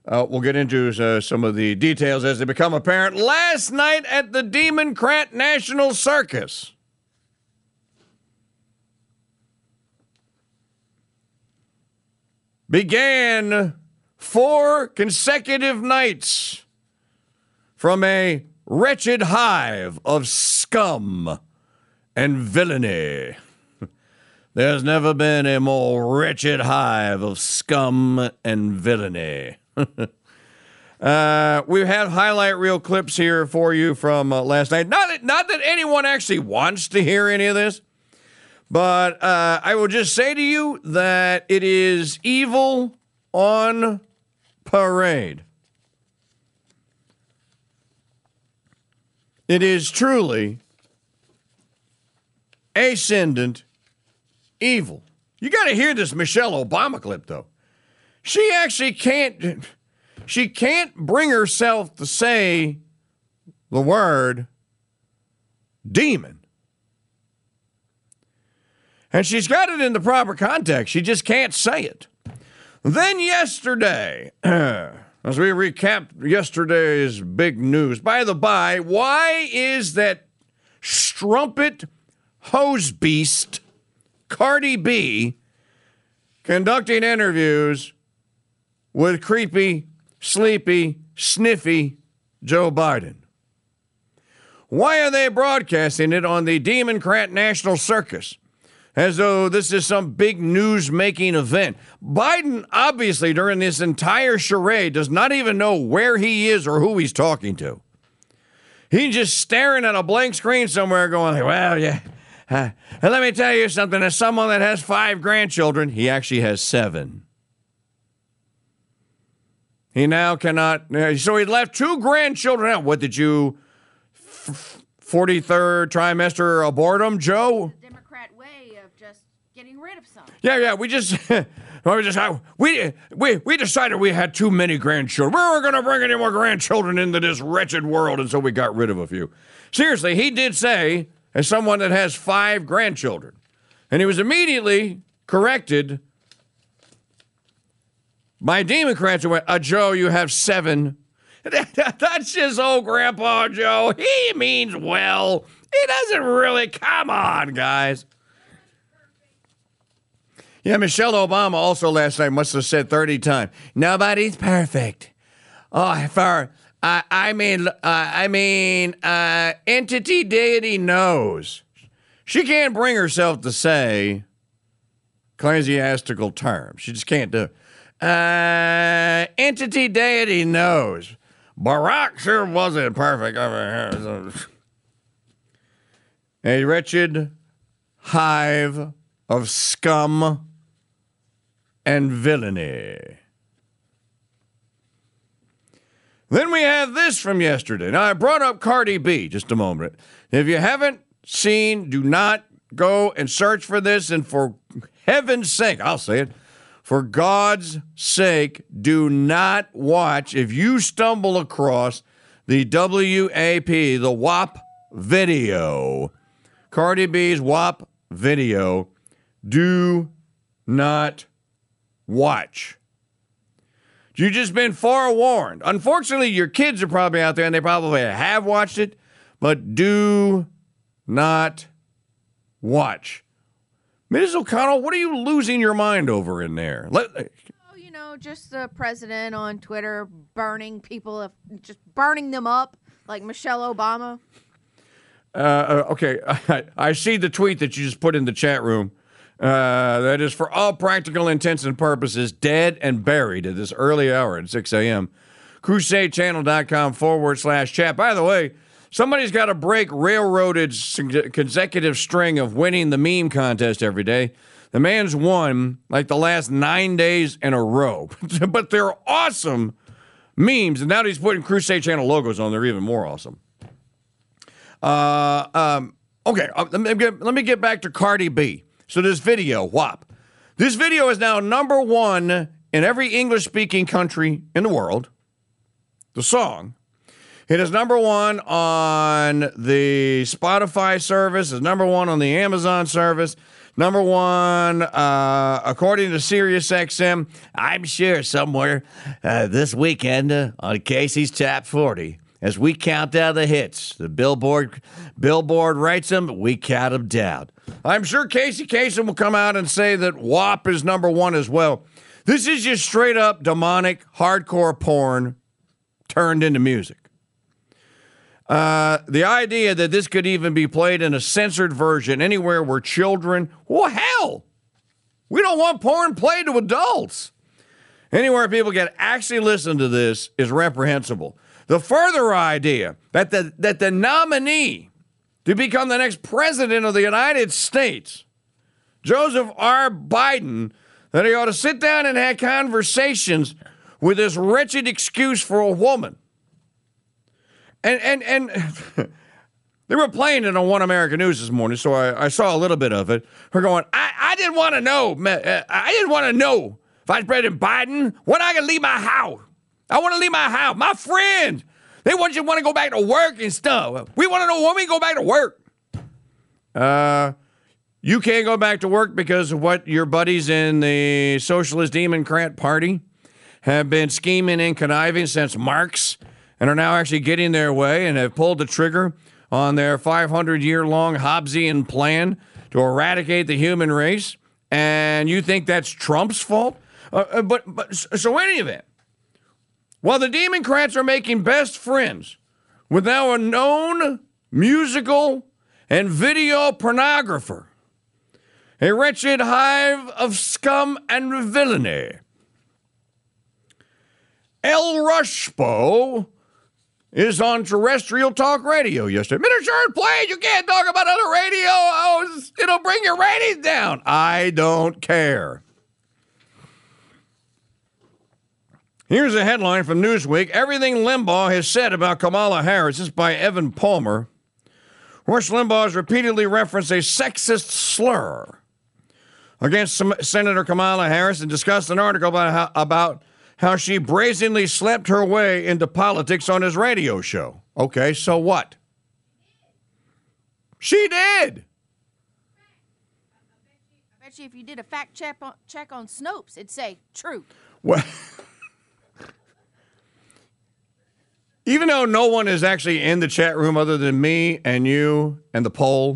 We'll get into some of the details as they become apparent. Last night at the Democrat National Circus, began 4 consecutive nights from a wretched hive of scum and villainy. There's never been a more wretched hive of scum and villainy. We have highlight reel clips here for you from last night. Not that anyone actually wants to hear any of this, but I will just say to you that it is evil on parade. It is truly ascendant evil. You got to hear this Michelle Obama clip, though. She actually can't bring herself to say the word demon. And she's got it in the proper context. She just can't say it. Then yesterday, as we recapped yesterday's big news, by the by, why is that strumpet hose beast Cardi B conducting interviews with creepy, sleepy, sniffy Joe Biden? Why are they broadcasting it on the Democrat National Circus as though this is some big news-making event? Biden, obviously, during this entire charade, does not even know where he is or who he's talking to. He's just staring at a blank screen somewhere going, well, yeah. And let me tell you something. As someone that has 5 grandchildren, he actually has 7. He now cannot. So he left 2 grandchildren out. What did you, 43rd trimester abort them, Joe? The Democrat way of just getting rid of some. Yeah. We decided we had too many grandchildren. We weren't going to bring any more grandchildren into this wretched world, and so we got rid of a few. Seriously, he did say, as someone that has 5 grandchildren. And he was immediately corrected by Democrats who went, Joe, you have 7. That's just old Grandpa Joe. He means well. He doesn't really. Come on, guys. Yeah, Michelle Obama also last night must have said 30 times, nobody's perfect. Oh, entity deity knows. She can't bring herself to say ecclesiastical terms. She just can't do it. Entity deity knows. Barack sure wasn't perfect. A wretched hive of scum and villainy. Then we have this from yesterday. Now, I brought up Cardi B just a moment. If you haven't seen, do not go and search for this. And for heaven's sake, I'll say it, for God's sake, do not watch. If you stumble across the WAP, the WAP video, Cardi B's WAP video, do not watch. You've just been forewarned. Unfortunately, your kids are probably out there and they probably have watched it, but do not watch. Ms. O'Connell, what are you losing your mind over in there? Just the president on Twitter burning people, just burning them up like Michelle Obama. Okay, I see the tweet that you just put in the chat room. That is, for all practical intents and purposes, dead and buried at this early hour at 6 a.m. CrusadeChannel.com/chat. By the way, somebody's got to break Railroaded's consecutive string of winning the meme contest every day. The man's won like the last 9 days in a row. But they're awesome memes. And now he's putting Crusade Channel logos on. They're even more awesome. Okay, let me get back to Cardi B. So this video, WAP. This video is now #1 in every English-speaking country in the world. The song. It is #1 on the Spotify service. It's #1 on the Amazon service. Number one, according to SiriusXM, I'm sure somewhere this weekend on Casey's Top 40, as we count down the hits, the Billboard writes them, we count them down. I'm sure Casey Kasem will come out and say that WAP is number one as well. This is just straight up demonic, hardcore porn turned into music. The idea that this could even be played in a censored version anywhere where children, well, hell, we don't want porn played to adults. Anywhere people can actually listen to this is reprehensible. The further idea that the nominee to become the next president of the United States, Joseph R. Biden, that he ought to sit down and have conversations with this wretched excuse for a woman. And they were playing it on One American News this morning, so I saw a little bit of it. Her going, I didn't want to know. I didn't want to know, Vice President Biden, when I can leave my house. I want to leave my house. My friends, they want you to want to go back to work and stuff. We want to know when we go back to work. You can't go back to work because of what your buddies in the Socialist Democrat Party have been scheming and conniving since Marx, and are now actually getting their way and have pulled the trigger on their 500-year-long Hobbesian plan to eradicate the human race. And you think that's Trump's fault? So in any event, while the Democrats are making best friends with now a known musical and video pornographer, a wretched hive of scum and villainy, El Rushbo is on terrestrial talk radio yesterday. Mr. Sherman, please, you can't talk about other radio. Oh, it'll bring your ratings down. I don't care. Here's a headline from Newsweek. Everything Limbaugh has said about Kamala Harris. This is by Evan Palmer. Rush Limbaugh has repeatedly referenced a sexist slur against Senator Kamala Harris and discussed an article about how she brazenly slept her way into politics on his radio show. Okay, so what? She did. I bet you if you did a fact check on Snopes, it'd say true. Well, even though no one is actually in the chat room other than me and you and the poll,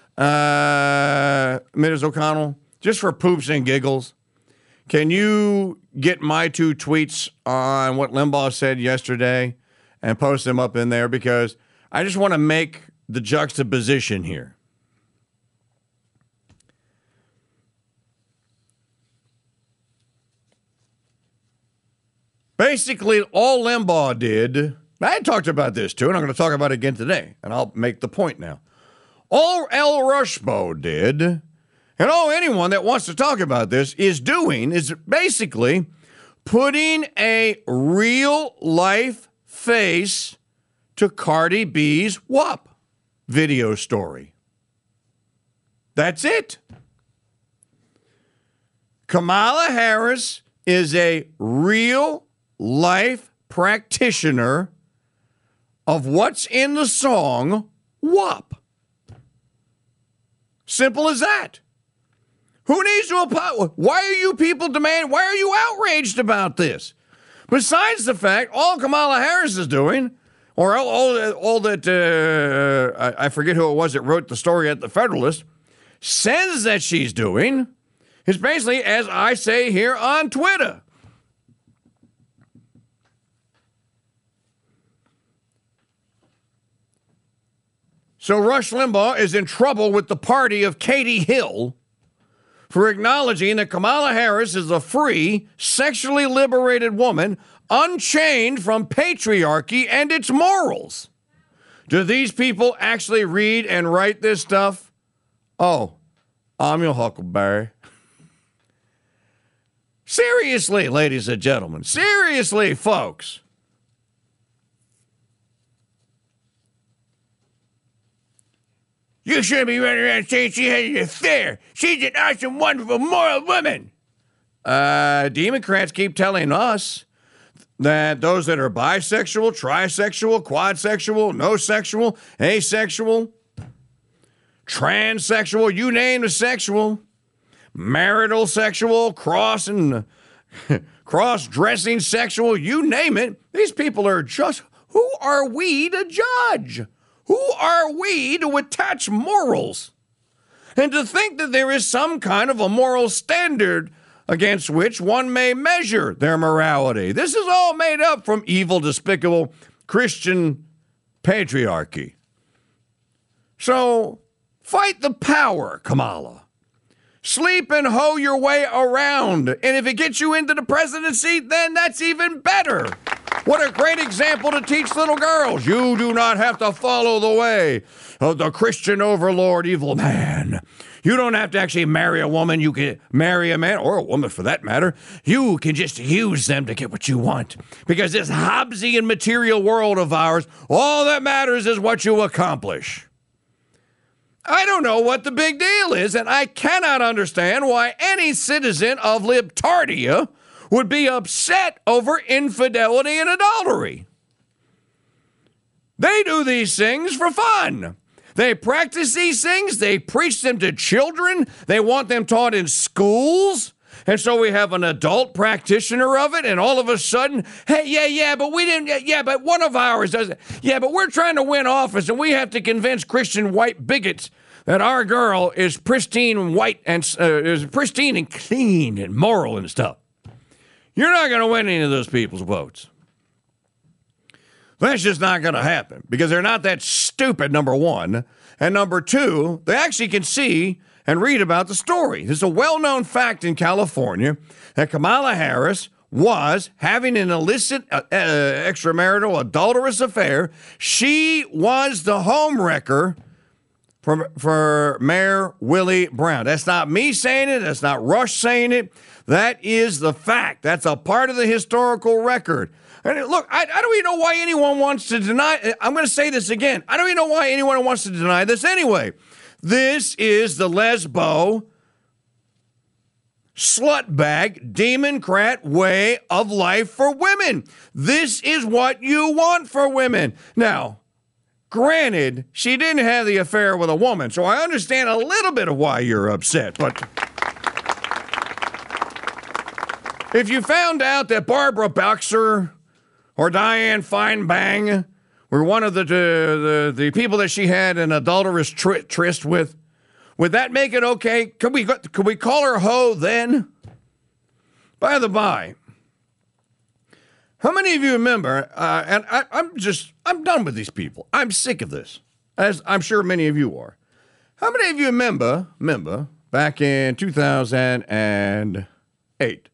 Ms. O'Connell, just for poops and giggles, can you get my two tweets on what Limbaugh said yesterday and post them up in there? Because I just want to make the juxtaposition here. Basically, all Limbaugh did, I talked about this too, and I'm going to talk about it again today, and I'll make the point now. All El Rushbo did, and all anyone that wants to talk about this is doing, is basically putting a real-life face to Cardi B's WAP video story. That's it. Kamala Harris is a real-life practitioner of what's in the song WAP. Simple as that. Who needs to apologize? Why are you people why are you outraged about this? Besides the fact, all Kamala Harris is doing, or all that, I forget who it was that wrote the story at the Federalist, says that she's doing, is basically, as I say here on Twitter. So Rush Limbaugh is in trouble with the party of Katie Hill for acknowledging that Kamala Harris is a free, sexually liberated woman, unchained from patriarchy and its morals. Do these people actually read and write this stuff? Oh, I'm your Huckleberry. Seriously, ladies and gentlemen. Seriously, folks. You shouldn't be running around saying she has an affair. She's an awesome, wonderful, moral woman. Democrats keep telling us that those that are bisexual, trisexual, quadsexual, no sexual, asexual, transsexual, you name the sexual, marital sexual, cross-dressing sexual, you name it. These people are just, who are we to judge? Who are we to attach morals? And to think that there is some kind of a moral standard against which one may measure their morality. This is all made up from evil, despicable Christian patriarchy. So, fight the power, Kamala. Sleep and hoe your way around. And if it gets you into the presidency, then that's even better. What a great example to teach little girls. You do not have to follow the way of the Christian overlord evil man. You don't have to actually marry a woman. You can marry a man, or a woman for that matter. You can just use them to get what you want. Because this Hobbesian material world of ours, all that matters is what you accomplish. I don't know what the big deal is, and I cannot understand why any citizen of Libtardia would be upset over infidelity and adultery. They do these things for fun. They practice these things. They preach them to children. They want them taught in schools. And so we have an adult practitioner of it, and all of a sudden, hey, but one of ours does it. Yeah, but we're trying to win office, and we have to convince Christian white bigots that our girl is pristine and white and is pristine and clean and moral and stuff. You're not going to win any of those people's votes. That's just not going to happen because they're not that stupid, number one. And number two, they actually can see and read about the story. There's a well-known fact in California that Kamala Harris was having an illicit extramarital adulterous affair. She was the homewrecker for Mayor Willie Brown. That's not me saying it. That's not Rush saying it. That is the fact. That's a part of the historical record. And look, I don't even know why anyone wants to deny. I'm going to say this again. I don't even know why anyone wants to deny this anyway. This is the lesbo, slutbag, democrat way of life for women. This is what you want for women. Now, granted, she didn't have the affair with a woman, so I understand a little bit of why you're upset. But if you found out that Barbara Boxer or Diane Feinbang were one of the people that she had an adulterous tryst with, would that make it okay? Could we call her hoe then? By the by, how many of you remember, and I'm done with these people. I'm sick of this, as I'm sure many of you are. How many of you remember back in 2008,